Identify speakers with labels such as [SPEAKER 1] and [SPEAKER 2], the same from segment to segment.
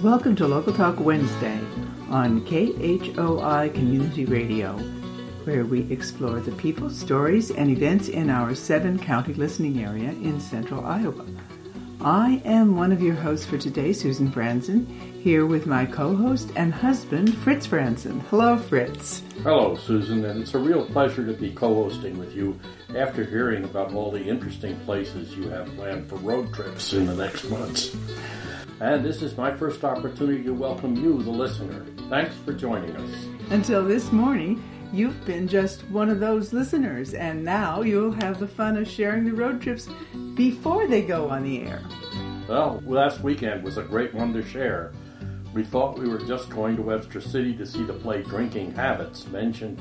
[SPEAKER 1] Welcome to Local Talk Wednesday on KHOI Community Radio, where we explore the people, stories, and events in our 7-county listening area in central Iowa. I am one of your hosts for today, Susan Franzen, here with my co-host and husband, Fritz Franzen. Hello, Fritz.
[SPEAKER 2] Hello, Susan, and it's a real pleasure to be co-hosting with you after hearing about all the interesting places you have planned for road trips in the next months. And this is my first opportunity to welcome you, the listener. Thanks for joining us.
[SPEAKER 1] Until this morning, you've been just one of those listeners, and now you'll have the fun of sharing the road trips before they go on the air.
[SPEAKER 2] Well, last weekend was a great one to share. We thought we were just going to Webster City to see the play Drinking Habits mentioned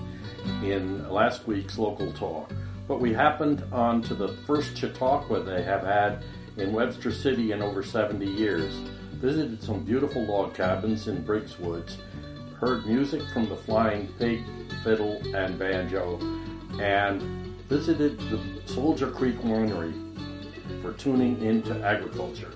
[SPEAKER 2] in last week's Local Talk. But we happened on to the first Chautauqua they have had in Webster City in over 70 years, visited some beautiful log cabins in Briggs Woods, heard music from the Flying Pig, fiddle, and banjo, and visited the Soldier Creek Winery for tuning into agriculture.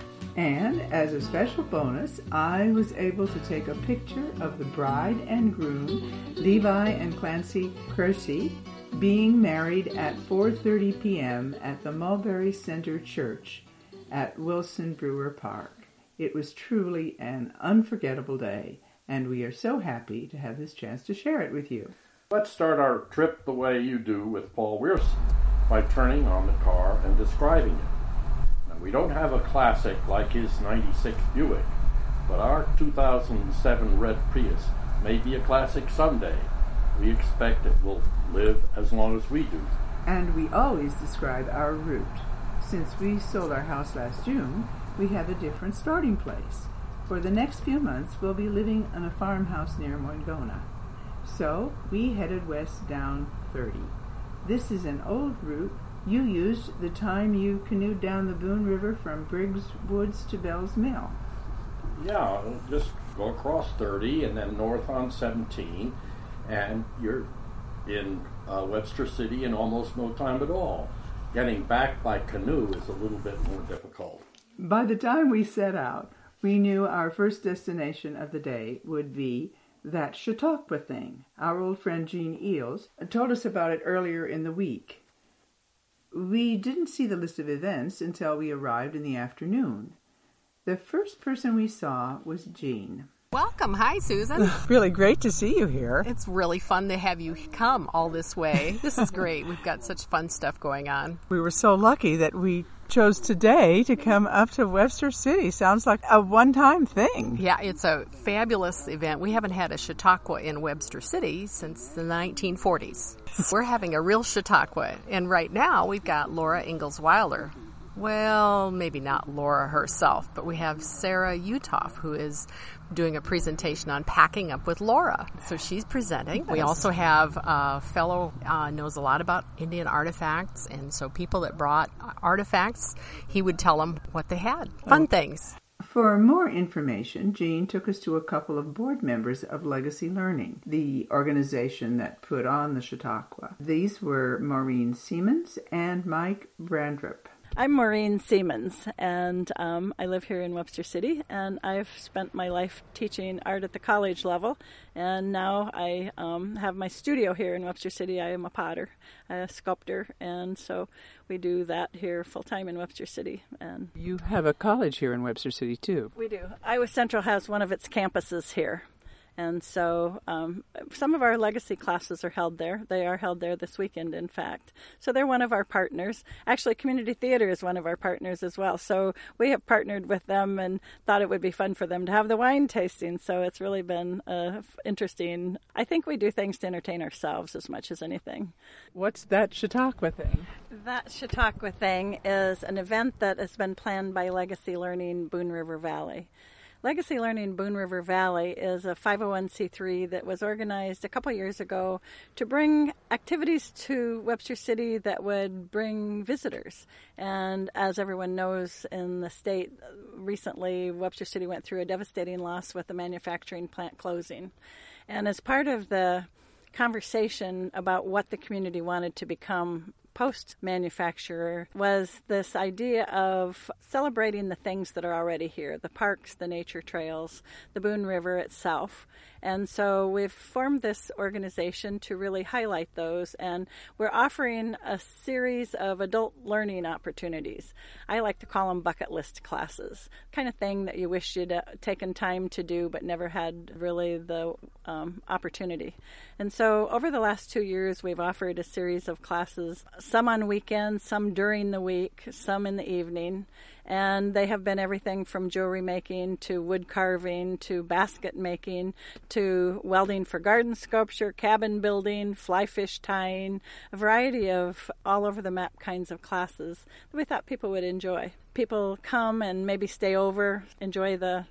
[SPEAKER 1] And as a special bonus, I was able to take a picture of the bride and groom, Levi and Clancy Kersey, being married at 4:30 p.m. at the Mulberry Center Church at Wilson Brewer Park. It was truly an unforgettable day, and we are so happy to have this chance to share it with you.
[SPEAKER 2] Let's start our trip the way you do with Paul Wierce, by turning on the car and describing it. Now, we don't have a classic like his 96 Buick, but our 2007 red Prius may be a classic someday. We expect it will live as long as we do.
[SPEAKER 1] And we always describe our route. Since we sold our house last June, we have a different starting place. For the next few months, we'll be living in a farmhouse near Moingona. So we headed west down 30. This is an old route you used the time you canoed down the Boone River from Briggs Woods to Bell's Mill.
[SPEAKER 2] Yeah, just go across 30 and then north on 17. And you're in Webster City in almost no time at all. Getting back by canoe is a little bit more difficult.
[SPEAKER 1] By the time we set out, we knew our first destination of the day would be that Chautauqua thing. Our old friend Jean Eels told us about it earlier in the week. We didn't see the list of events until we arrived in the afternoon. The first person we saw was Jean.
[SPEAKER 3] Welcome. Hi, Susan.
[SPEAKER 1] Really great to see you here.
[SPEAKER 3] It's really fun to have you come all this way. This is great. We've got such fun stuff going on.
[SPEAKER 1] We were so lucky that we chose today to come up to Webster City. Sounds like a one-time thing.
[SPEAKER 3] Yeah, it's a fabulous event. We haven't had a Chautauqua in Webster City since the 1940s. We're having a real Chautauqua. And right now, we've got Laura Ingalls Wilder. Well, maybe not Laura herself, but we have Sarah Utoff, who is doing a presentation on packing up with Laura. So she's presenting. We also have a fellow knows a lot about Indian artifacts, and so people that brought artifacts, he would tell them what they had. Fun things.
[SPEAKER 1] For more information, Jean took us to a couple of board members of Legacy Learning, the organization that put on the Chautauqua. These were Maureen Siemens and Mike Brandrup.
[SPEAKER 4] I'm Maureen Siemens, and I live here in Webster City, and I've spent my life teaching art at the college level, and now I have my studio here in Webster City. I am a potter, a sculptor, and so we do that here full-time in Webster City. And
[SPEAKER 1] you have a college here in Webster City, too.
[SPEAKER 4] We do. Iowa Central has one of its campuses here. And so some of our legacy classes are held there. They are held there this weekend, in fact. So they're one of our partners. Actually, Community Theater is one of our partners as well. So we have partnered with them and thought it would be fun for them to have the wine tasting. So it's really been interesting. I think we do things to entertain ourselves as much as anything.
[SPEAKER 1] What's that Chautauqua thing?
[SPEAKER 4] That Chautauqua thing is an event that has been planned by Legacy Learning Boone River Valley. Legacy Learning Boone River Valley is a 501c3 that was organized a couple years ago to bring activities to Webster City that would bring visitors. And as everyone knows in the state, recently Webster City went through a devastating loss with the manufacturing plant closing. And as part of the conversation about what the community wanted to become post manufacturer was this idea of celebrating the things that are already here, the parks, the nature trails, the Boone River itself. And so we've formed this organization to really highlight those, and we're offering a series of adult learning opportunities. I like to call them bucket list classes, kind of thing that you wish you'd taken time to do but never had really the opportunity. And so over the last 2 years, we've offered a series of classes, some on weekends, some during the week, some in the evening. And they have been everything from jewelry making to wood carving to basket making to welding for garden sculpture, cabin building, fly fish tying, a variety of all over the map kinds of classes that we thought people would enjoy. People come and maybe stay over, enjoy the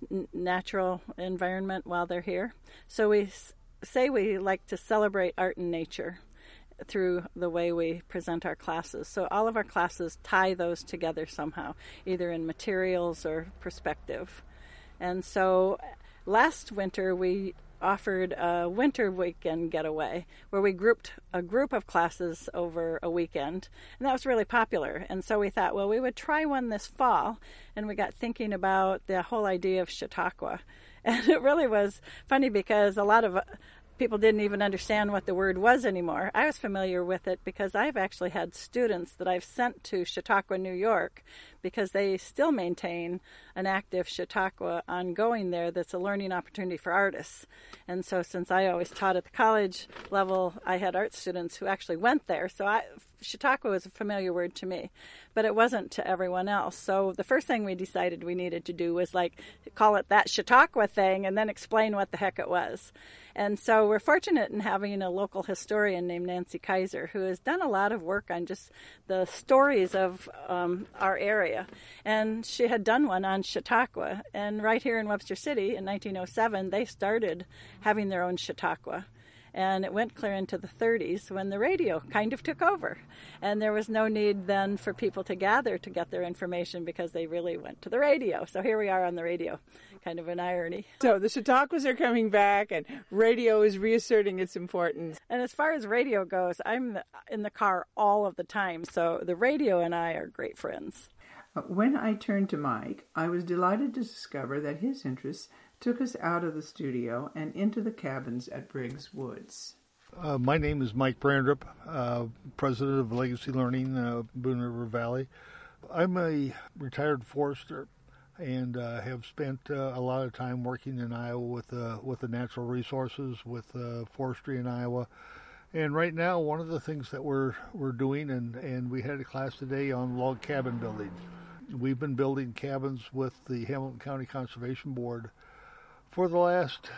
[SPEAKER 4] natural environment while they're here. So we say we like to celebrate art and nature through the way we present our classes. So all of our classes tie those together somehow, either in materials or perspective. And so last winter we offered a winter weekend getaway where we grouped a group of classes over a weekend, and that was really popular. And so we thought, well, we would try one this fall, and we got thinking about the whole idea of Chautauqua. And it really was funny because a lot of people didn't even understand what the word was anymore. I was familiar with it because I've actually had students that I've sent to Chautauqua, New York, because they still maintain an active Chautauqua ongoing there that's a learning opportunity for artists. And so since I always taught at the college level, I had art students who actually went there. So Chautauqua was a familiar word to me, but it wasn't to everyone else. So the first thing we decided we needed to do was call it that Chautauqua thing and then explain what the heck it was. And so we're fortunate in having a local historian named Nancy Kaiser who has done a lot of work on just the stories of our area. And she had done one on Chautauqua. And right here in Webster City in 1907, they started having their own Chautauqua. And it went clear into the 30s when the radio kind of took over. And there was no need then for people to gather to get their information because they really went to the radio. So here we are on the radio, kind of an irony.
[SPEAKER 1] So the Chautauquas are coming back and radio is reasserting its importance.
[SPEAKER 4] And as far as radio goes, I'm in the car all of the time. So the radio and I are great friends.
[SPEAKER 1] When I turned to Mike, I was delighted to discover that his interests took us out of the studio and into the cabins at Briggs Woods.
[SPEAKER 5] My name is Mike Brandrup, president of Legacy Learning, Boone River Valley. I'm a retired forester and have spent a lot of time working in Iowa with the natural resources, with forestry in Iowa. And right now, one of the things that we're doing, and we had a class today on log cabin building. We've been building cabins with the Hamilton County Conservation Board for the last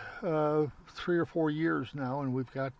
[SPEAKER 5] 3 or 4 years now, and we've got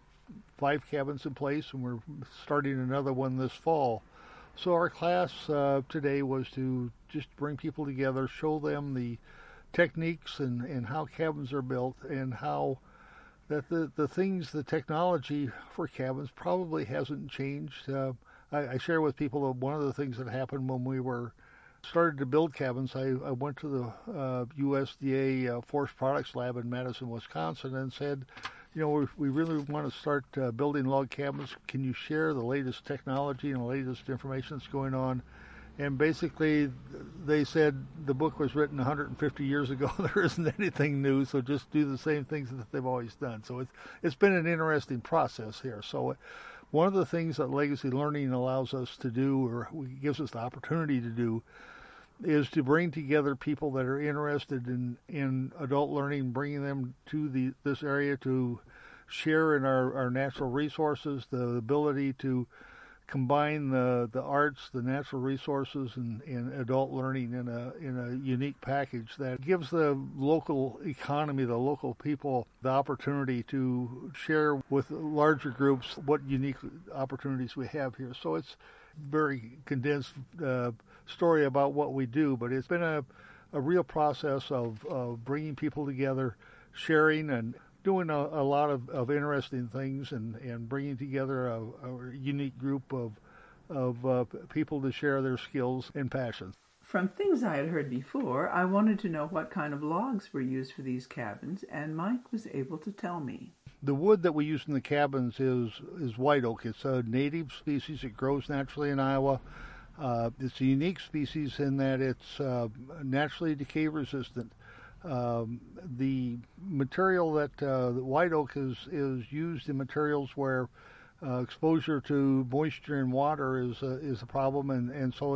[SPEAKER 5] 5 cabins in place, and we're starting another one this fall. So our class today was to just bring people together, show them the techniques and how cabins are built, and how that the things, the technology for cabins probably hasn't changed. I share with people that one of the things that happened when we started to build cabins, I went to the USDA Forest Products Lab in Madison, Wisconsin, and said, we really want to start building log cabins. Can you share the latest technology and the latest information that's going on? And basically, they said the book was written 150 years ago. There isn't anything new, so just do the same things that they've always done. So it's been an interesting process here. So one of the things that Legacy Learning allows us to do, or gives us the opportunity to do, is to bring together people that are interested in adult learning, bringing them to this area to share in our natural resources, the ability to combine the arts, the natural resources, and adult learning in a unique package that gives the local economy, the local people, the opportunity to share with larger groups what unique opportunities we have here. So it's very condensed story about what we do, but it's been a real process of bringing people together, sharing, and doing a lot of interesting things, and bringing together a unique group of people to share their skills and passions.
[SPEAKER 1] From things I had heard before, I wanted to know what kind of logs were used for these cabins, and Mike was able to tell me.
[SPEAKER 5] The wood that we use in the cabins is white oak. It's a native species. It grows naturally in Iowa. It's a unique species in that it's naturally decay resistant. The material that the white oak is used in materials where exposure to moisture and water is a problem, and so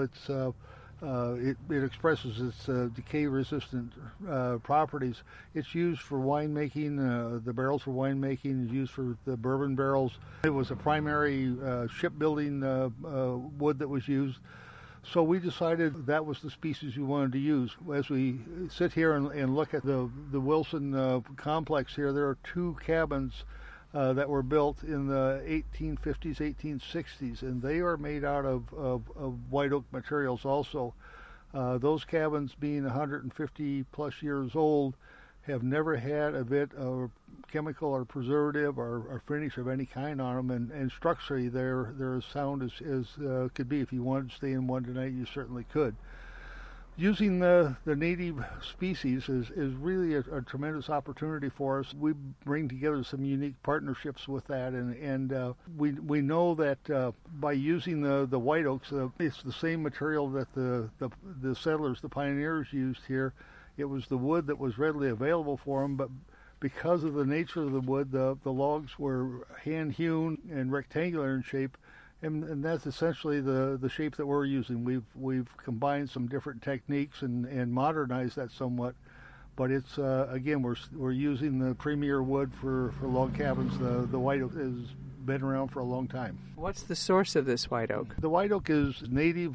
[SPEAKER 5] it expresses its decay-resistant properties. It's used for winemaking. The barrels for winemaking is used for the bourbon barrels. It was a primary shipbuilding wood that was used. So we decided that was the species we wanted to use. As we sit here and look at the Wilson complex here, there are 2 cabins that were built in the 1850s, 1860s, and they are made out of white oak materials also. Those cabins, being 150 plus years old, have never had a bit of chemical or preservative or finish of any kind on them, and structurally they're as sound as could be. If you wanted to stay in one tonight, you certainly could. Using the native species is really a tremendous opportunity for us. We bring together some unique partnerships with that, and we know that by using the white oaks, it's the same material that the settlers, the pioneers, used here. It was the wood that was readily available for them, but because of the nature of the wood, the logs were hand-hewn and rectangular in shape. And that's essentially the shape that we're using. We've combined some different techniques and modernized that somewhat, but it's again we're using the premier wood for log cabins. The white oak has been around for a long time.
[SPEAKER 1] What's the source of this white oak?
[SPEAKER 5] The white oak is native.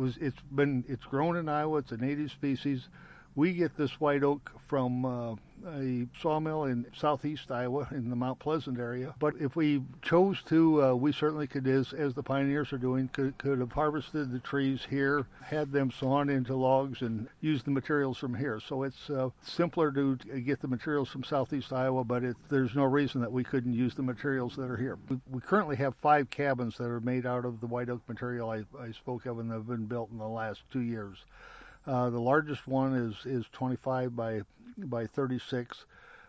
[SPEAKER 5] It's grown in Iowa. It's a native species. We get this white oak from a sawmill in southeast Iowa in the Mount Pleasant area. But if we chose to, we certainly could, as the pioneers are doing, could have harvested the trees here, had them sawn into logs, and used the materials from here. So it's simpler to get the materials from southeast Iowa, but there's no reason that we couldn't use the materials that are here. We currently have 5 cabins that are made out of the white oak material I spoke of, and have been built in the last 2 years. The largest one is 25 by 36.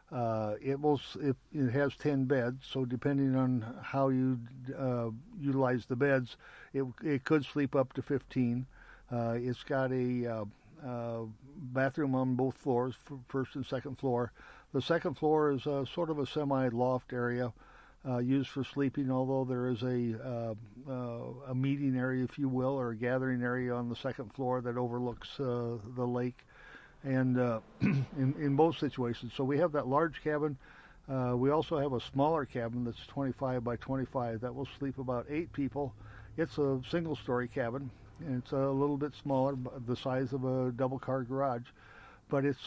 [SPEAKER 5] It has 10 beds, so depending on how you utilize the beds, it could sleep up to 15. It's got a bathroom on both floors, first and second floor. The second floor is sort of a semi-loft area used for sleeping, although there is a meeting area, if you will, or a gathering area on the second floor that overlooks the lake. And in both situations. So we have that large cabin. We also have a smaller cabin that's 25 by 25 that will sleep about 8 people. It's a single-story cabin, and it's a little bit smaller, the size of a double-car garage, but it's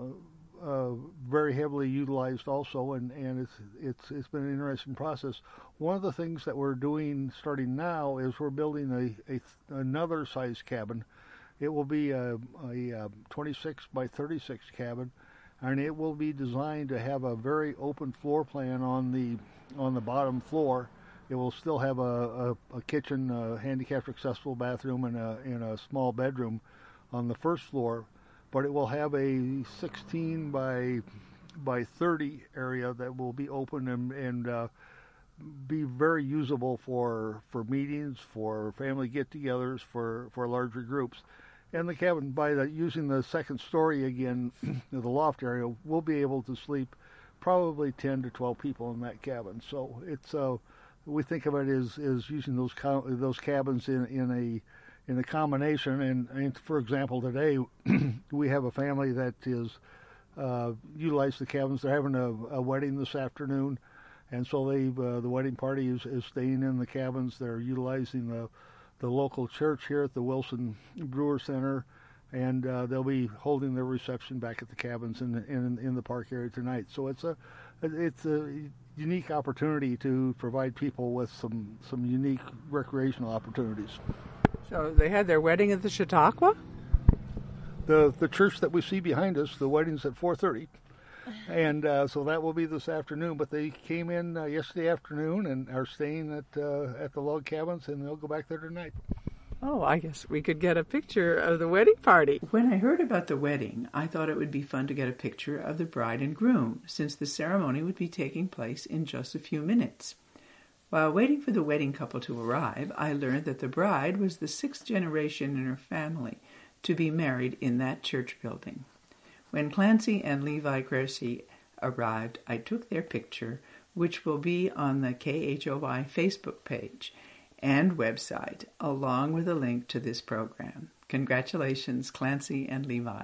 [SPEAKER 5] very heavily utilized also, and it's been an interesting process. One of the things that we're doing starting now is we're building another size cabin. It will be a 26 by 36 cabin, and it will be designed to have a very open floor plan on the bottom floor. It will still have a kitchen, a handicapped accessible bathroom, and a small bedroom on the first floor, but it will have a 16 by 30 area that will be open and be very usable for meetings, for family get-togethers, for larger groups. And the cabin, using the second story again, the loft area, we'll be able to sleep probably 10 to 12 people in that cabin. So it's we think of it as using those cabins in a combination. And for example, today we have a family that is utilized the cabins. They're having a wedding this afternoon, and so the wedding party is staying in the cabins. They're utilizing the local church here at the Wilson Brewer Center, and they'll be holding their reception back at the cabins in the park area tonight. So it's a unique opportunity to provide people with some unique recreational opportunities.
[SPEAKER 1] So they had their wedding at the Chautauqua?
[SPEAKER 5] The church that we see behind us, the wedding's at 4:30. And so that will be this afternoon. But they came in yesterday afternoon and are staying at the log cabins, and they'll go back there tonight.
[SPEAKER 6] Oh, I guess we could get a picture of the wedding party.
[SPEAKER 1] When I heard about the wedding, I thought it would be fun to get a picture of the bride and groom, since the ceremony would be taking place in just a few minutes. While waiting for the wedding couple to arrive, I learned that the bride was the 6th generation in her family to be married in that church building. When Clancy and Levi Kersey arrived, I took their picture, which will be on the KHOY Facebook page and website, along with a link to this program. Congratulations, Clancy and Levi.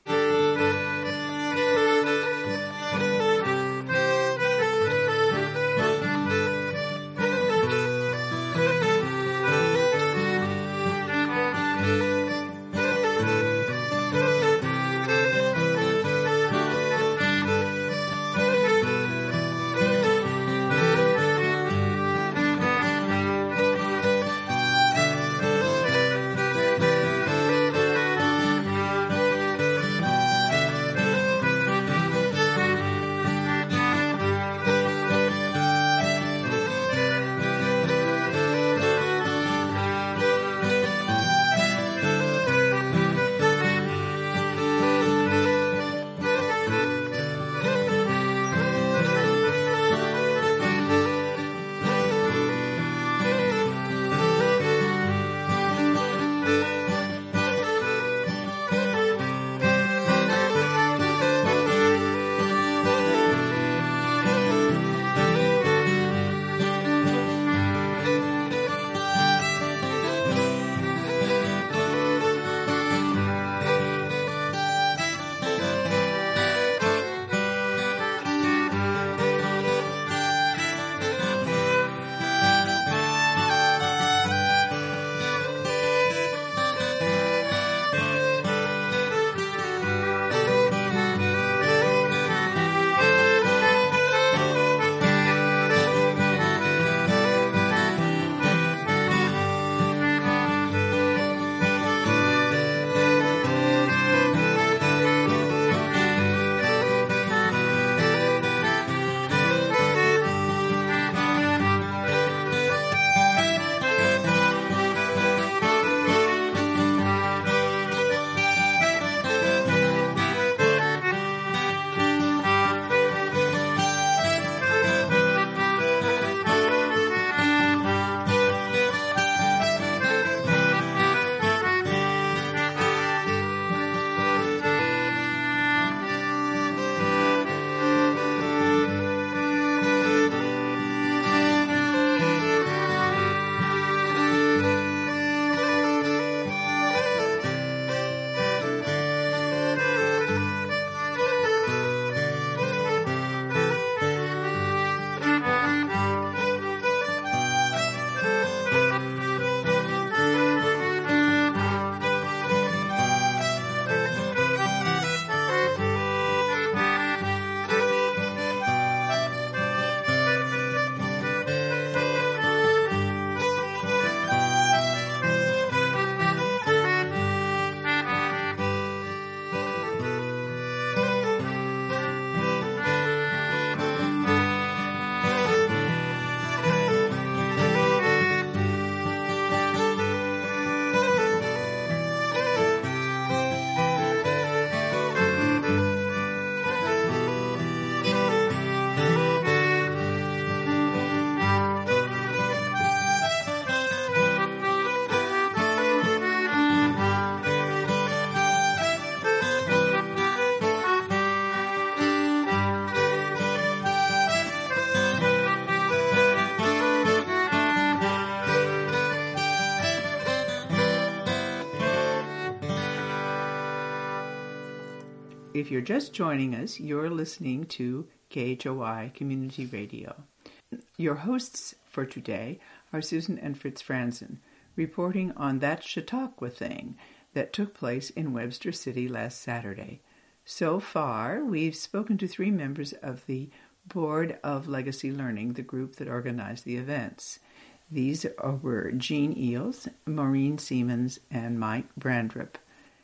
[SPEAKER 1] If you're just joining us, you're listening to KHOY Community Radio. Your hosts for today are Susan and Fritz Franzen, reporting on that Chautauqua thing that took place in Webster City last Saturday. So far, we've spoken to 3 members of the Board of Legacy Learning, the group that organized the events. These were Jean Eels, Maureen Siemens, and Mike Brandrup.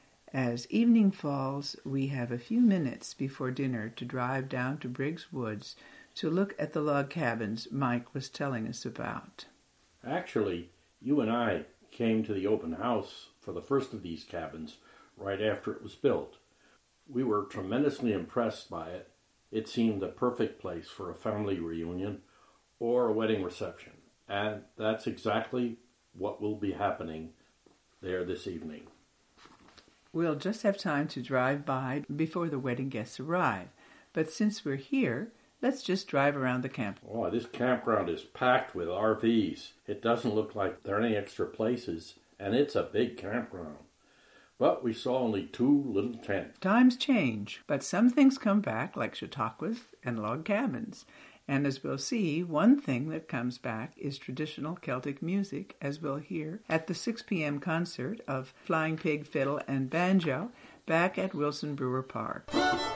[SPEAKER 1] As evening falls, we have a few minutes before dinner to drive down to Briggs Woods to look at the log cabins Mike was telling us about.
[SPEAKER 2] Actually, you and I came to the open house for the first of these cabins right after it was built. We were tremendously impressed by it. It seemed the perfect place for a family reunion or a wedding reception. And that's exactly what will be happening there this evening.
[SPEAKER 1] We'll just have time to drive by before the wedding guests arrive. But since we're here, let's just drive around the camp.
[SPEAKER 2] Oh, this campground is packed with RVs. It doesn't look like there are any extra places, and it's a big campground. But we saw only 2 little tents.
[SPEAKER 1] Times change, but some things come back, like chautauquas and log cabins. And as we'll see, one thing that comes back is traditional Celtic music, as we'll hear at the 6 p.m. concert of Flying Pig Fiddle and Banjo back at Wilson Brewer Park.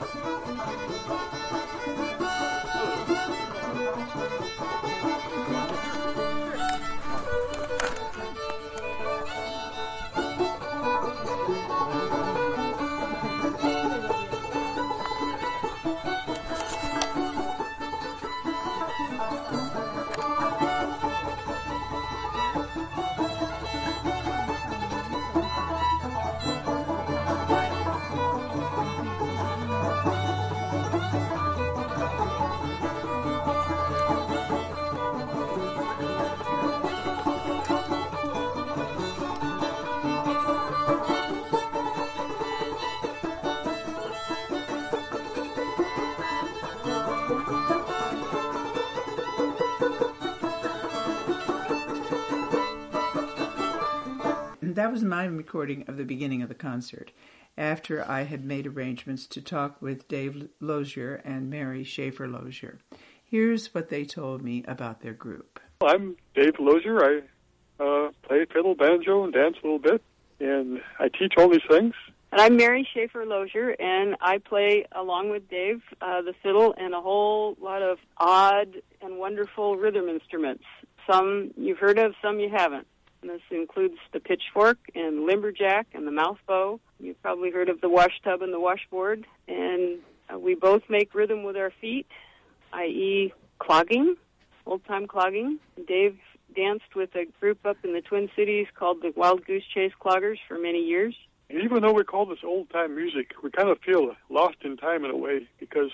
[SPEAKER 1] That was my recording of the beginning of the concert, after I had made arrangements to talk with Dave Lozier and Mary Schaefer Lozier. Here's what they told me about their group.
[SPEAKER 7] I'm Dave Lozier. I play fiddle, banjo, and dance a little bit, and I teach all these things.
[SPEAKER 8] And I'm Mary Schaefer Lozier, and I play, along with Dave, the fiddle and a whole lot of odd and wonderful rhythm instruments. Some you've heard of, some you haven't. And this includes the pitchfork and lumberjack and the mouth bow. You've probably heard of the wash tub and the washboard. And we both make rhythm with our feet, i.e. clogging, old-time clogging. Dave danced with a group up in the Twin Cities called the Wild Goose Chase Cloggers for many years.
[SPEAKER 7] And even though we call this old-time music, we kind of feel lost in time in a way because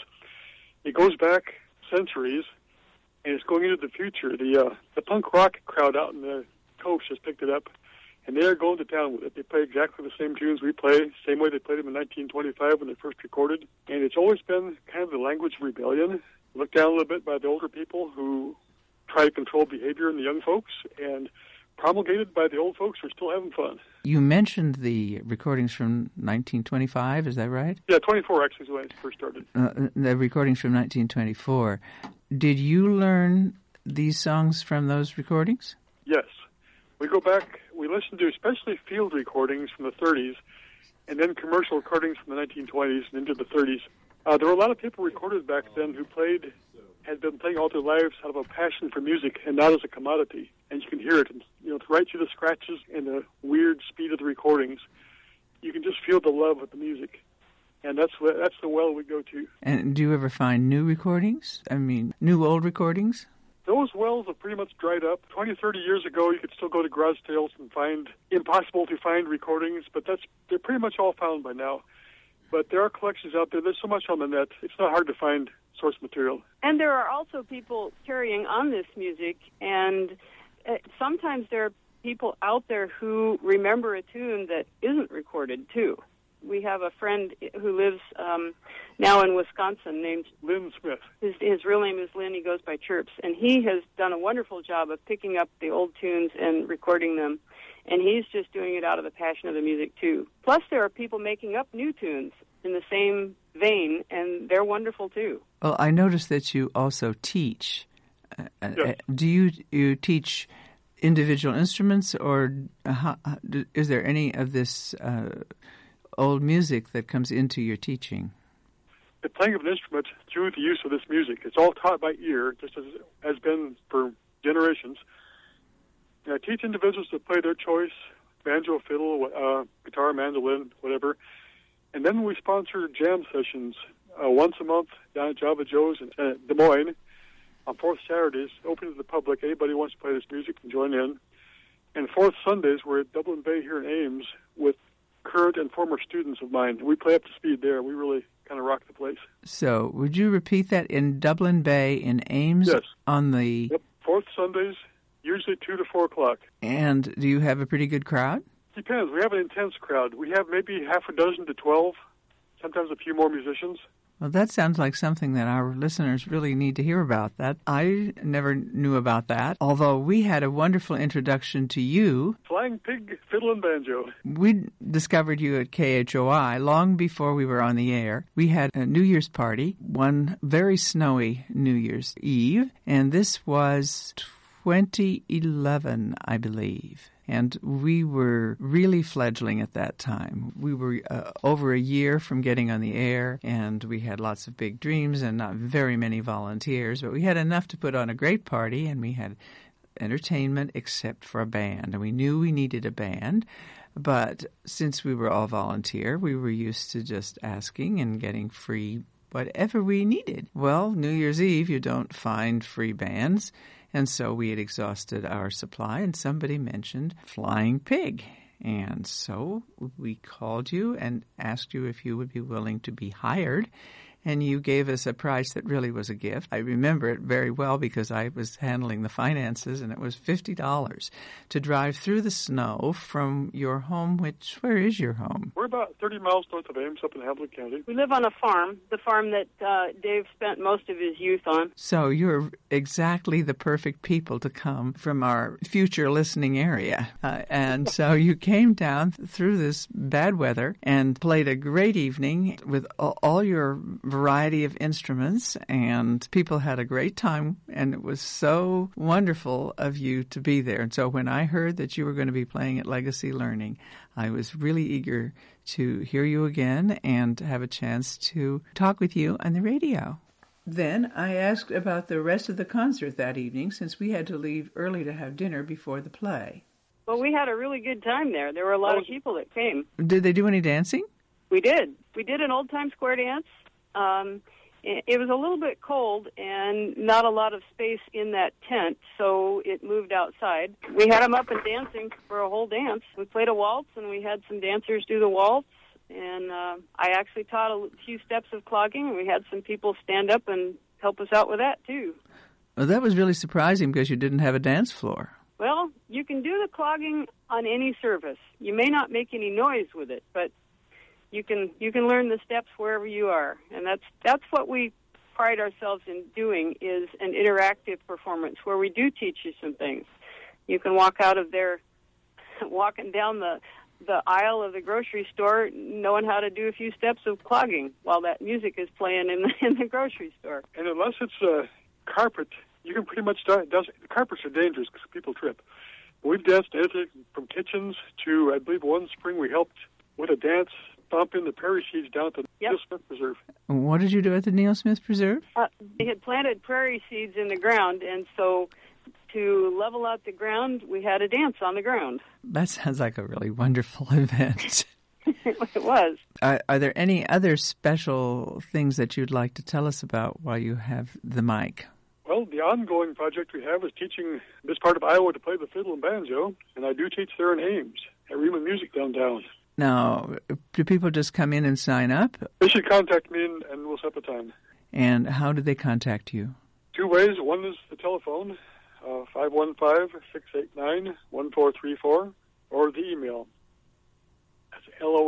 [SPEAKER 7] it goes back centuries and it's going into the future. The punk rock crowd out in the coast has picked it up, and they are going to town with it. They play exactly the same tunes we play, same way they played them in 1925 when they first recorded. And it's always been kind of the language of rebellion, looked down a little bit by the older people who try to control behavior in the young folks, and promulgated by the old folks who are still having fun.
[SPEAKER 1] You mentioned the recordings from 1925, is that right?
[SPEAKER 7] Yeah, 24 actually is when it first started.
[SPEAKER 1] The recordings from 1924. Did you learn these songs from those recordings?
[SPEAKER 7] Yes. We go back, we listen to especially field recordings from the 30s, and then commercial recordings from the 1920s and into the 30s. There were a lot of people recorded back then who had been playing all their lives out of a passion for music and not as a commodity. And you can hear it, right through the scratches and the weird speed of the recordings. You can just feel the love of the music. And that's the well we go to. And
[SPEAKER 1] do you ever find new recordings? New old recordings?
[SPEAKER 7] Those wells have pretty much dried up. 20, 30 years ago, you could still go to garage sales and find impossible to find recordings, but they're pretty much all found by now. But there are collections out there. There's so much on the net. It's not hard to find source material.
[SPEAKER 8] And there are also people carrying on this music, and sometimes there are people out there who remember a tune that isn't recorded, too. We have a friend who lives now in Wisconsin named
[SPEAKER 7] Lynn Smith.
[SPEAKER 8] His real name is Lynn. He goes by Chirps. And he has done a wonderful job of picking up the old tunes and recording them. And he's just doing it out of the passion of the music, too. Plus, there are people making up new tunes in the same vein, and they're wonderful, too.
[SPEAKER 1] Well, I noticed that you also teach.
[SPEAKER 7] Yes.
[SPEAKER 1] Do you teach individual instruments, or is there any of this old music that comes into your teaching?
[SPEAKER 7] The playing of an instrument through the use of this music. It's all taught by ear, just as has been for generations. And I teach individuals to play their choice, banjo, fiddle, guitar, mandolin, whatever. And then we sponsor jam sessions once a month down at Java Joe's in Des Moines on fourth Saturdays, open to the public. Anybody who wants to play this music can join in. And fourth Sundays, we're at Dublin Bay here in Ames with current and former students of mine. We play up to speed there. We really kind of rock the place.
[SPEAKER 1] So would you repeat that? In Dublin Bay in Ames?
[SPEAKER 7] Yes.
[SPEAKER 1] On the...
[SPEAKER 7] Yep. Fourth Sundays, usually 2 to 4 o'clock.
[SPEAKER 1] And do you have a pretty good crowd?
[SPEAKER 7] Depends. We have an intense crowd. We have maybe half a dozen to 12, sometimes a few more musicians.
[SPEAKER 1] Well, that sounds like something that our listeners really need to hear about. That I never knew about that, although we had a wonderful introduction to you.
[SPEAKER 7] Flying Pig, Fiddle and Banjo.
[SPEAKER 1] We discovered you at KHOI long before we were on the air. We had a New Year's party, one very snowy New Year's Eve, and this was 2011, I believe. And we were really fledgling at that time. We were over a year from getting on the air, and we had lots of big dreams and not very many volunteers, but we had enough to put on a great party, and we had entertainment except for a band. And we knew we needed a band, but since we were all volunteer, we were used to just asking and getting free whatever we needed. Well, New Year's Eve, you don't find free bands. And so we had exhausted our supply, and somebody mentioned Flying Pig. And so we called you and asked you if you would be willing to be hired. And you gave us a price that really was a gift. I remember it very well because I was handling the finances, and it was $50 to drive through the snow from your home, where is your home?
[SPEAKER 7] We're about 30 miles north of Ames, up in Hamilton County.
[SPEAKER 8] We live on a farm, the farm that Dave spent most of his youth on.
[SPEAKER 1] So you're exactly the perfect people to come from our future listening area. And so you came down through this bad weather and played a great evening with all your variety of instruments, and people had a great time, and it was so wonderful of you to be there. And so when I heard that you were going to be playing at Legacy Learning, I was really eager to hear you again and have a chance to talk with you on the radio. Then I asked about the rest of the concert that evening, since we had to leave early to have dinner before the play.
[SPEAKER 8] Well, we had a really good time there. There were a lot of people that came.
[SPEAKER 1] Did they do any dancing?
[SPEAKER 8] We did. We did an old-time square dance. It was a little bit cold and not a lot of space in that tent, so it moved outside. We had them up and dancing for a whole dance. We played a waltz, and we had some dancers do the waltz, and I actually taught a few steps of clogging, and we had some people stand up and help us out with that, too.
[SPEAKER 1] Well, that was really surprising because you didn't have a dance floor.
[SPEAKER 8] Well, you can do the clogging on any surface. You may not make any noise with it, but you can learn the steps wherever you are, and that's what we pride ourselves in doing, is an interactive performance where we do teach you some things. You can walk out of there, walking down the aisle of the grocery store, knowing how to do a few steps of clogging while that music is playing in the grocery store.
[SPEAKER 7] And unless it's a carpet, you can pretty much start. The carpets are dangerous because people trip. We've danced anything from kitchens to, I believe, one spring we helped with a dance stomping the prairie seeds down at the Neil Smith Preserve.
[SPEAKER 1] What did you do at the Neil Smith Preserve?
[SPEAKER 8] They had planted prairie seeds in the ground, and so to level out the ground, we had a dance on the ground.
[SPEAKER 1] That sounds like a really wonderful event.
[SPEAKER 8] It was.
[SPEAKER 1] Are there any other special things that you'd like to tell us about while you have the mic?
[SPEAKER 7] Well, the ongoing project we have is teaching this part of Iowa to play the fiddle and banjo, and I do teach there in Ames at Rima Music downtown.
[SPEAKER 1] Now, do people just come in and sign up?
[SPEAKER 7] They should contact me, and we'll set the time.
[SPEAKER 1] And how do they contact you?
[SPEAKER 7] 2 ways. One is the telephone, 515-689-1434, or the email. That's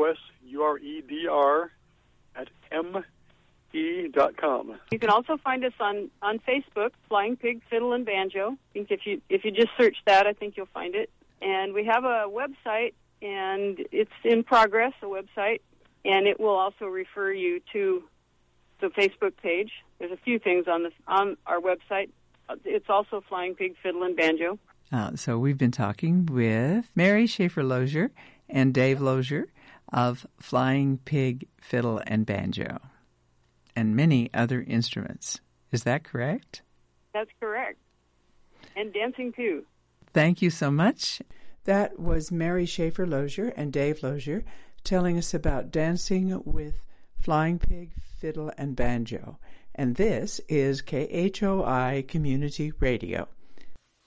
[SPEAKER 7] LOSUREDR@me.com.
[SPEAKER 8] You can also find us on Facebook, Flying Pig, Fiddle, and Banjo. I think if you just search that, I think you'll find it. And we have a website, and it's in progress, a website, and it will also refer you to the Facebook page. There's a few things on our website. It's also Flying Pig, Fiddle, and Banjo.
[SPEAKER 1] So we've been talking with Mary Schaefer-Lozier and Dave Lozier of Flying Pig, Fiddle, and Banjo, and many other instruments. Is that correct?
[SPEAKER 8] That's correct. And dancing, too.
[SPEAKER 1] Thank you so much. That was Mary Schaefer-Lozier and Dave Lozier telling us about dancing with Flying Pig, Fiddle, and Banjo. And this is KHOI Community Radio.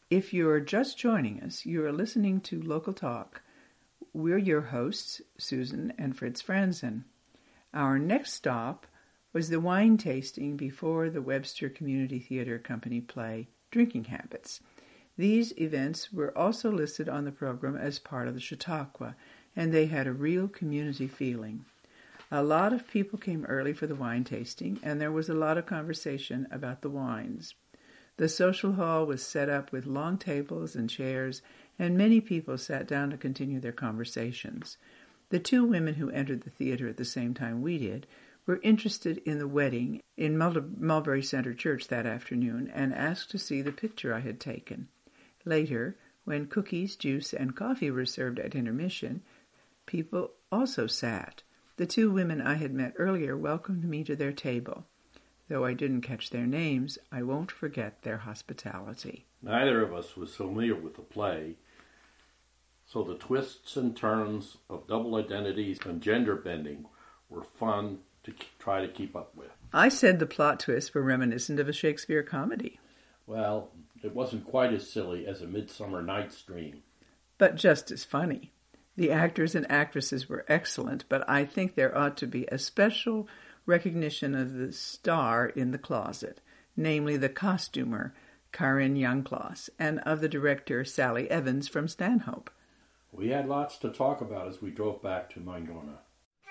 [SPEAKER 1] If you're just joining us, you are listening to Local Talk. We're your hosts, Susan and Fritz Franzen. Our next stop was the wine tasting before the Webster Community Theater Company play Drinking Habits. These events were also listed on the program as part of the Chautauqua, and they had a real community feeling. A lot of people came early for the wine tasting, and there was a lot of conversation about the wines. The social hall was set up with long tables and chairs, and many people sat down to continue their conversations. The two women who entered the theater at the same time we did were interested in the wedding in Mulberry Center Church that afternoon and asked to see the picture I had taken. Later, when cookies, juice, and coffee were served at intermission, people also sat. The two women I had met earlier welcomed me to their table. Though I didn't catch their names, I won't forget their hospitality.
[SPEAKER 2] Neither of us was familiar with the play, so the twists and turns of double identities and gender bending were fun to try to keep up with.
[SPEAKER 1] I said the plot twists were reminiscent of a Shakespeare comedy.
[SPEAKER 2] Well, it wasn't quite as silly as A Midsummer Night's Dream.
[SPEAKER 1] But just as funny. The actors and actresses were excellent, but I think there ought to be a special recognition of the star in the closet, namely the costumer, Karin Youngcloss, and of the director, Sally Evans from Stanhope.
[SPEAKER 2] We had lots to talk about as we drove back to Mangona.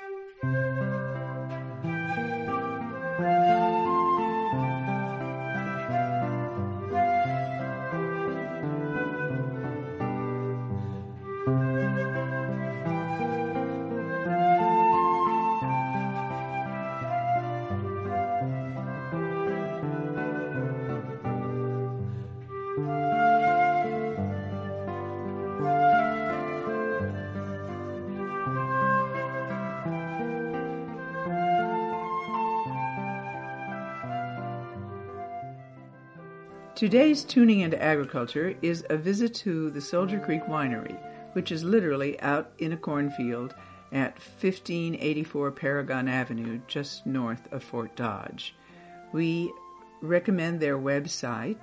[SPEAKER 1] Today's Tuning into Agriculture is a visit to the Soldier Creek Winery, which is literally out in a cornfield at 1584 Paragon Avenue, just north of Fort Dodge. We recommend their website,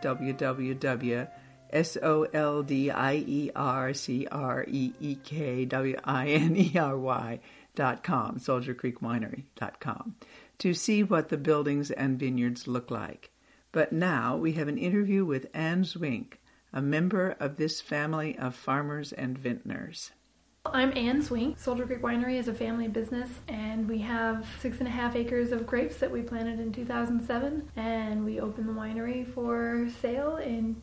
[SPEAKER 1] www.soldiercreekwinery.com, soldiercreekwinery.com, to see what the buildings and vineyards look like. But now we have an interview with Ann Zwink, a member of this family of farmers and vintners.
[SPEAKER 9] I'm Ann Zwink. Soldier Creek Winery is a family business, and we have 6.5 acres of grapes that we planted in 2007, and we opened the winery for sale in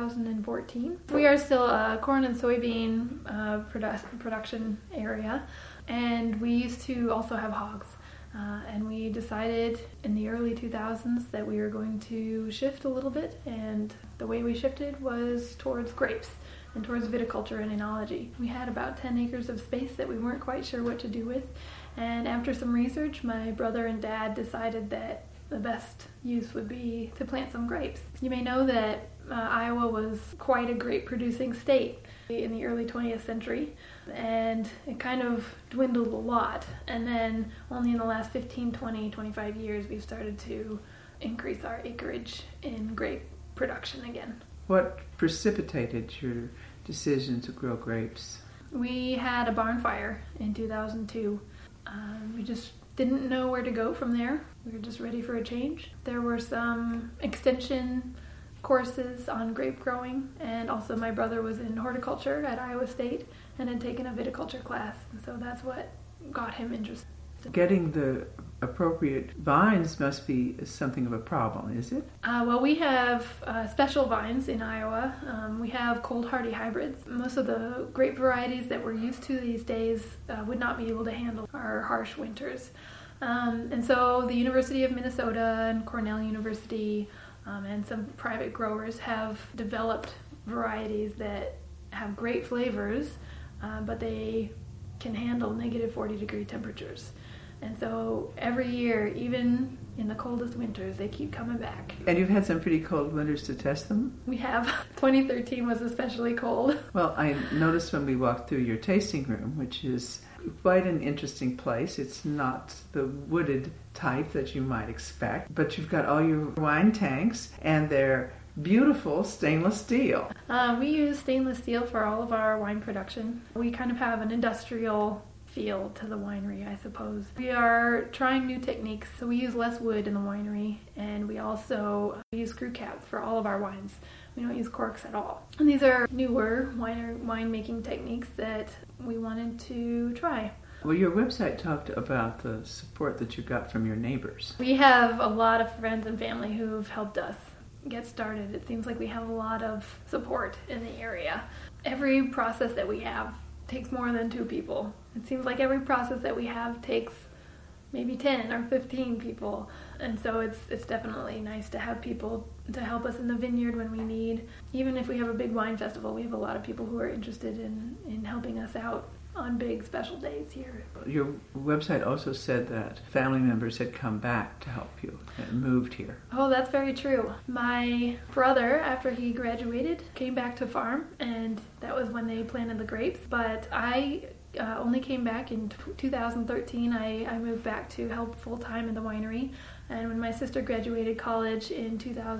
[SPEAKER 9] 2014. We are still a corn and soybean production area, and we used to also have hogs. And we decided in the early 2000s that we were going to shift a little bit, and the way we shifted was towards grapes and towards viticulture and enology. We had about 10 acres of space that we weren't quite sure what to do with, and after some research, my brother and dad decided that the best use would be to plant some grapes. You may know that Iowa was quite a grape producing state in the early 20th century, and it kind of dwindled a lot, and then only in the last 15, 20, 25 years we've started to increase our acreage in grape production again.
[SPEAKER 1] What precipitated your decision to grow grapes?
[SPEAKER 9] We had a barn fire in 2002. We just didn't know where to go from there. We were just ready for a change. There were some extension courses on grape growing, and also my brother was in horticulture at Iowa State and had taken a viticulture class, and so that's what got him interested.
[SPEAKER 1] Getting the appropriate vines must be something of a problem, is it?
[SPEAKER 9] Well, we have special vines in Iowa. We have cold hardy hybrids. Most of the grape varieties that we're used to these days would not be able to handle our harsh winters. And so the University of Minnesota and Cornell University and some private growers have developed varieties that have great flavors, but they can handle negative 40-degree temperatures. And so every year, even in the coldest winters, they keep coming back.
[SPEAKER 1] And you've had some pretty cold winters to test them?
[SPEAKER 9] We have. 2013 was especially cold.
[SPEAKER 1] Well, I noticed when we walked through your tasting room, which is quite an interesting place. It's not the wooded type that you might expect, but you've got all your wine tanks, and they're beautiful stainless steel.
[SPEAKER 9] We use stainless steel for all of our wine production. We kind of have an industrial feel to the winery, I suppose. We are trying new techniques, so we use less wood in the winery, and we also use screw caps for all of our wines. We don't use corks at all. And these are newer winemaking techniques that we wanted to try.
[SPEAKER 1] Well, your website talked about the support that you got from your neighbors.
[SPEAKER 9] We have a lot of friends and family who've helped us get started. It seems like we have a lot of support in the area. Every process that we have takes more than 2 people. It seems like every process that we have takes maybe 10 or 15 people. And so it's definitely nice to have people to help us in the vineyard when we need. Even if we have a big wine festival, we have a lot of people who are interested in helping us out on big special days here.
[SPEAKER 1] Your website also said that family members had come back to help you and moved here.
[SPEAKER 9] Oh, that's very true. My brother, after he graduated, came back to farm, and that was when they planted the grapes. But I only came back in 2013. I moved back to help full-time in the winery. And when my sister graduated college in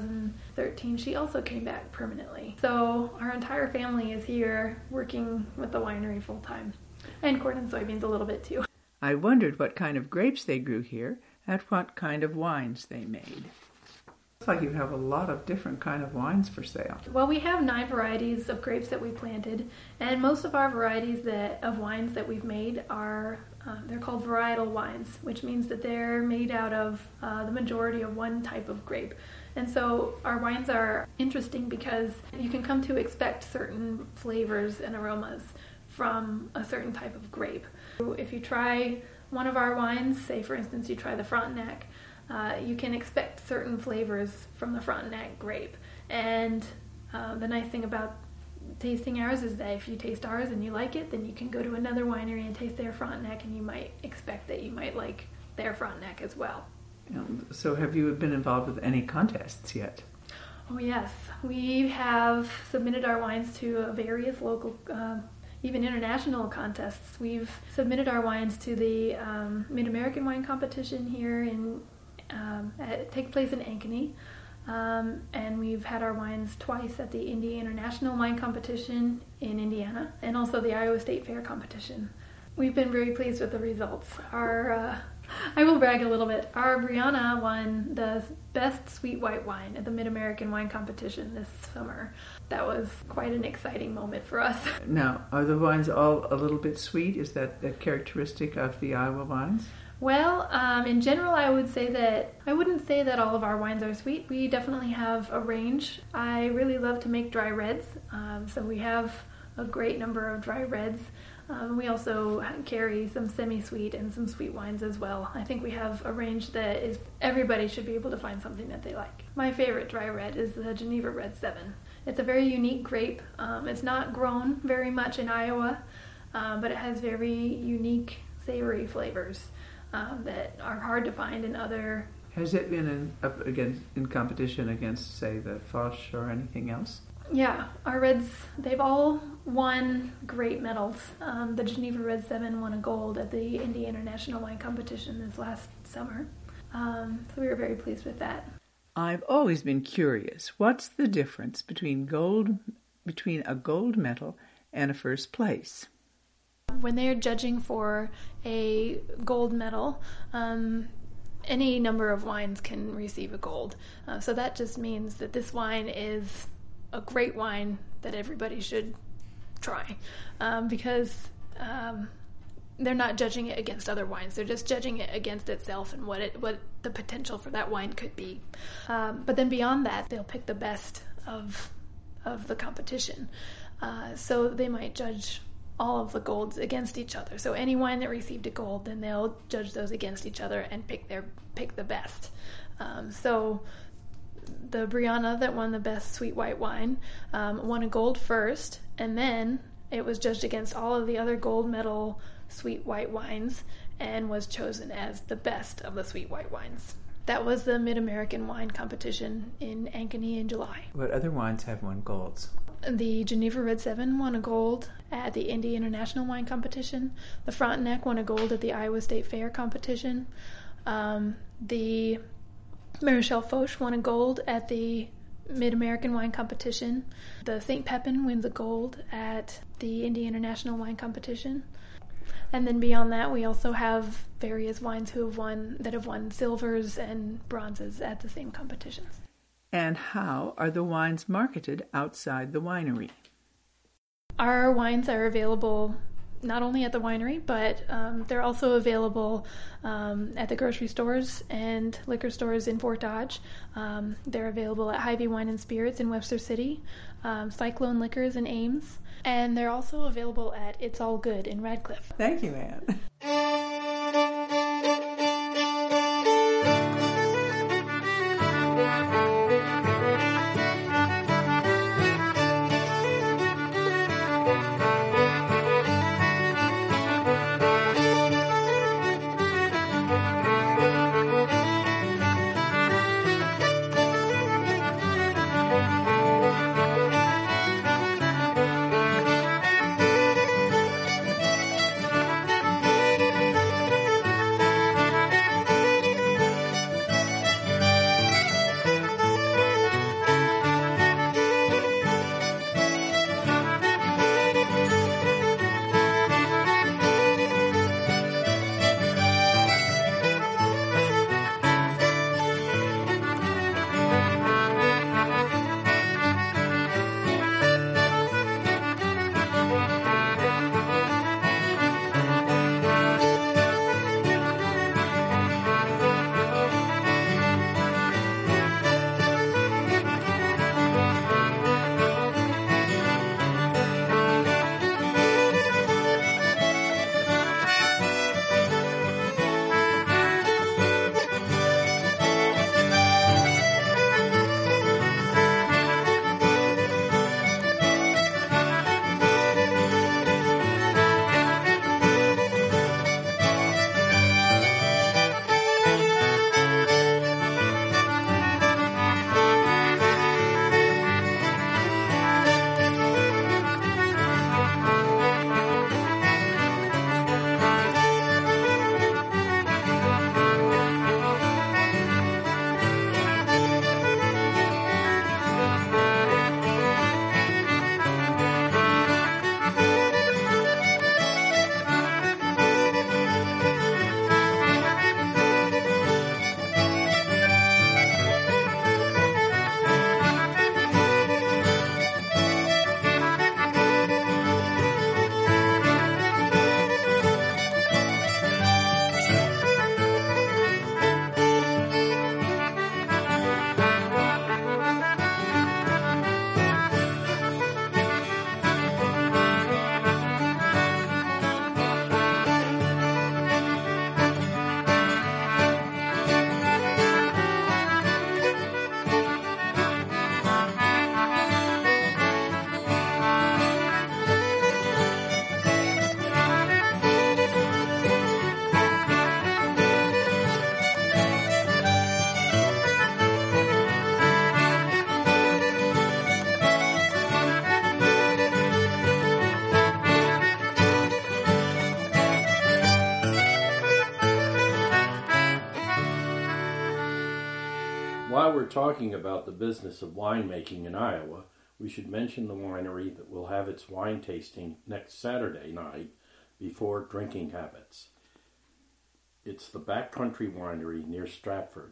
[SPEAKER 9] 2013, she also came back permanently. So our entire family is here working with the winery full-time. And corn and soybeans a little bit too.
[SPEAKER 1] I wondered what kind of grapes they grew here and what kind of wines they made. Looks like you have a lot of different kind of wines for sale.
[SPEAKER 9] Well, we have 9 varieties of grapes that we planted, and most of our varieties of wines that we've made are they're called varietal wines, which means that they're made out of the majority of one type of grape. And so our wines are interesting because you can come to expect certain flavors and aromas from a certain type of grape. If you try one of our wines, say for instance you try the Frontenac, you can expect certain flavors from the Frontenac grape. And the nice thing about tasting ours is that if you taste ours and you like it, then you can go to another winery and taste their Frontenac, and you might expect that you might like their Frontenac as well.
[SPEAKER 1] So have you been involved with any contests yet?
[SPEAKER 9] Oh yes, we have submitted our wines to various local, even international contests. We've submitted our wines to the Mid-American Wine Competition here it takes place in Ankeny. And we've had our wines twice at the Indy International Wine Competition in Indiana, and also the Iowa State Fair Competition. We've been very pleased with the results. I will brag a little bit. Our Brianna won the best sweet white wine at the Mid-American Wine Competition this summer. That was quite an exciting moment for us.
[SPEAKER 1] Now, are the wines all a little bit sweet? Is that a characteristic of the Iowa wines?
[SPEAKER 9] Well, in general, I wouldn't say that all of our wines are sweet. We definitely have a range. I really love to make dry reds, so we have a great number of dry reds. We also carry some semi-sweet and some sweet wines as well. I think we have a range that is everybody should be able to find something that they like. My favorite dry red is the Geneva Red 7. It's a very unique grape. It's not grown very much in Iowa, but it has very unique savory flavors that are hard to find in other.
[SPEAKER 1] Has it been in competition against, say, the Foch or anything else?
[SPEAKER 9] Yeah, our reds, they've all won great medals. The Geneva Red 7 won a gold at the Indy International Wine Competition this last summer. So we were very pleased with that.
[SPEAKER 1] I've always been curious. What's the difference between a gold medal and a first place?
[SPEAKER 9] When they're judging for a gold medal, any number of wines can receive a gold. So that just means that this wine is a great wine that everybody should try, because they're not judging it against other wines. They're just judging it against itself and what the potential for that wine could be. But then beyond that, they'll pick the best of the competition. So they might judge all of the golds against each other. So any wine that received a gold, then they'll judge those against each other and pick the best. So the Brianna that won the best sweet white wine won a gold first, and then it was judged against all of the other gold medal sweet white wines and was chosen as the best of the sweet white wines. That was the Mid-American Wine Competition in Ankeny in July.
[SPEAKER 1] What other wines have won golds?
[SPEAKER 9] The Geneva Red 7 won a gold at the Indy International Wine Competition. The Frontenac won a gold at the Iowa State Fair Competition. The Marichal Foch won a gold at the Mid-American Wine Competition. The St. Pepin wins a gold at the Indiana International Wine Competition. And then beyond that, we also have various wines that have won silvers and bronzes at the same competitions.
[SPEAKER 1] And how are the wines marketed outside the winery?
[SPEAKER 9] Our wines are available not only at the winery, but they're also available at the grocery stores and liquor stores in Fort Dodge. They're available at Hy-Vee Wine and Spirits in Webster City, Cyclone Liquors in Ames, and they're also available at It's All Good in Radcliffe.
[SPEAKER 1] Thank you, Anne.
[SPEAKER 2] While we're talking about the business of winemaking in Iowa, we should mention the winery that will have its wine tasting next Saturday night before Drinking Habits. It's the Backcountry Winery near Stratford.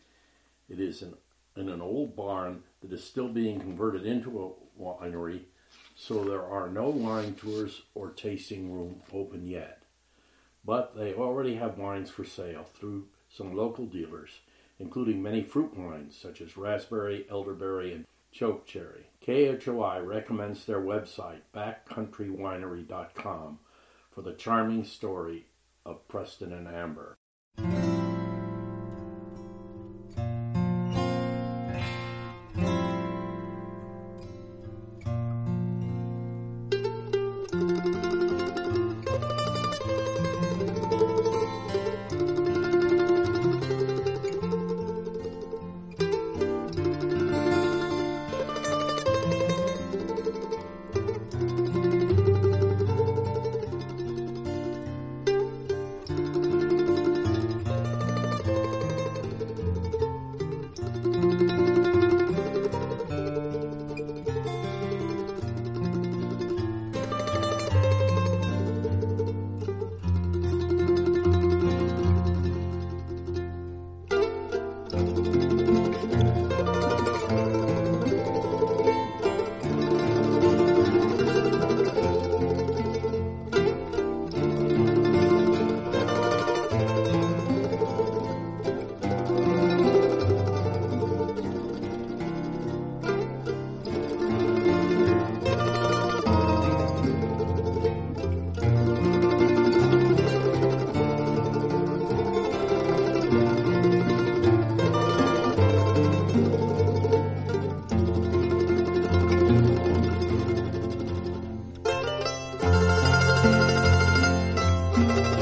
[SPEAKER 2] It is in an old barn that is still being converted into a winery, so there are no wine tours or tasting room open yet. But they already have wines for sale through some local dealers, including many fruit wines such as raspberry, elderberry, and chokecherry. KHOI recommends their website, backcountrywinery.com, for the charming story of Preston and Amber.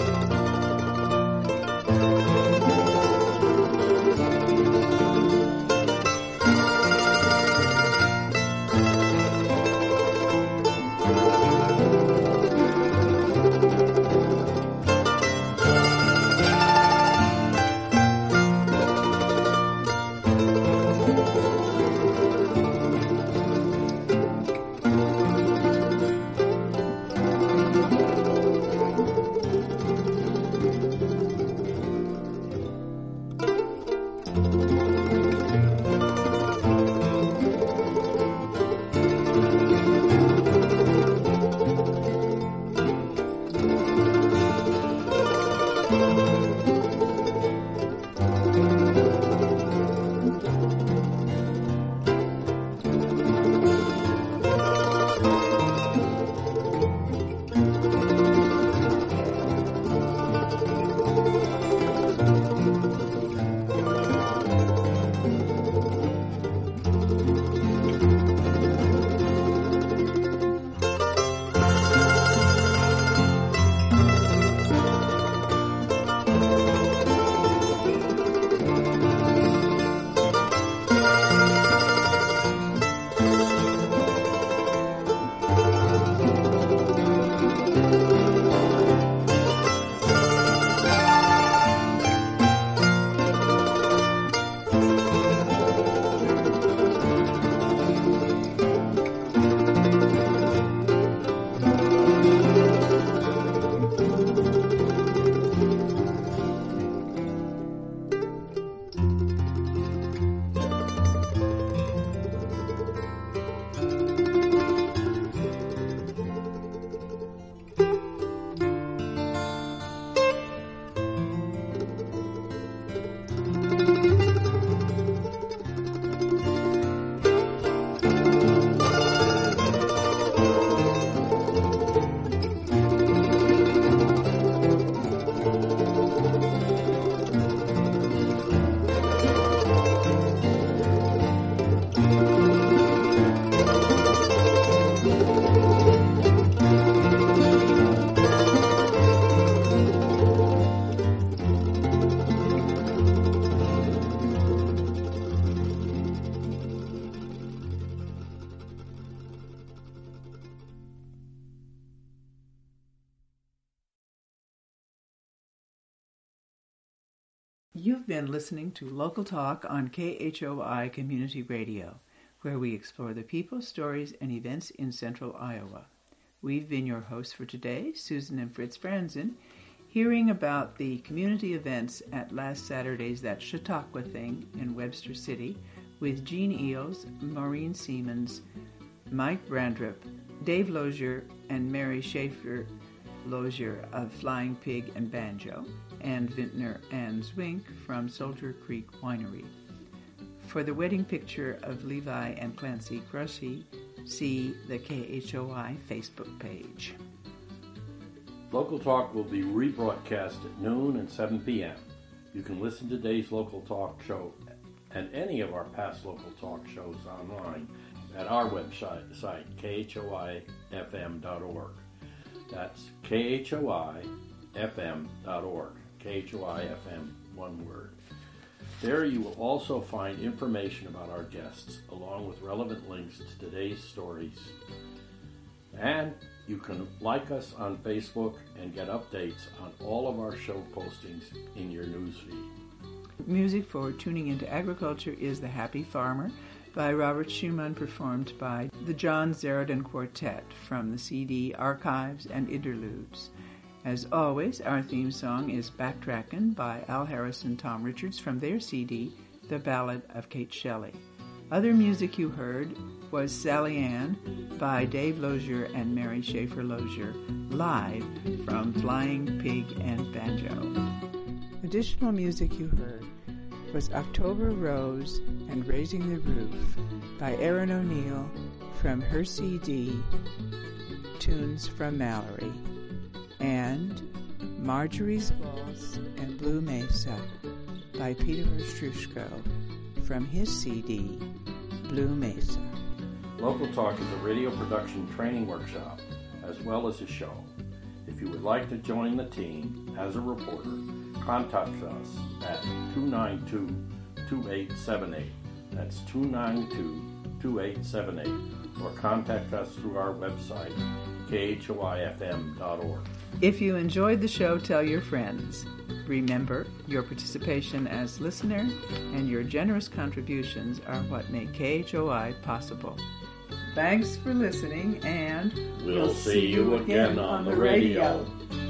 [SPEAKER 1] You've been listening to Local Talk on KHOI Community Radio, where we explore the people, stories, and events in central Iowa. We've been your hosts for today, Susan and Fritz Franzen, hearing about the community events at last Saturday's That Chautauqua Thing in Webster City with Gene Eels, Maureen Siemens, Mike Brandrup, Dave Lozier, and Mary Schaefer Lozier of Flying Pig and Banjo, and Vintner Ann Zwink from Soldier Creek Winery. For the wedding picture of Levi and Clancy Crushy, see the KHOI Facebook page.
[SPEAKER 2] Local Talk will be rebroadcast at noon and 7 p.m. You can listen to today's Local Talk show and any of our past Local Talk shows online at our website, khoifm.org. That's khoifm.org. KHOI-FM, one word. There you will also find information about our guests, along with relevant links to today's stories. And you can like us on Facebook and get updates on all of our show postings in your newsfeed.
[SPEAKER 1] Music for Tuning into Agriculture is The Happy Farmer by Robert Schumann, performed by the John Zaridan Quartet from the CD Archives and Interludes. As always, our theme song is Backtrackin' by Al Harris and Tom Richards from their CD, The Ballad of Kate Shelley. Other music you heard was Sally Ann by Dave Lozier and Mary Schaefer Lozier, live from Flying Pig and Banjo. Additional music you heard was October Rose and Raising the Roof by Erin O'Neill from her CD, Tunes from Mallory, and Marjorie's Waltz and Blue Mesa by Peter Ostrushko from his CD, Blue Mesa.
[SPEAKER 2] Local Talk is a radio production training workshop as well as a show. If you would like to join the team as a reporter, contact us at 292-2878. That's 292-2878. Or contact us through our website, khoifm.org.
[SPEAKER 1] If you enjoyed the show, tell your friends. Remember, your participation as listener and your generous contributions are what make KHOI possible. Thanks for listening, and
[SPEAKER 2] we'll see you again on the radio.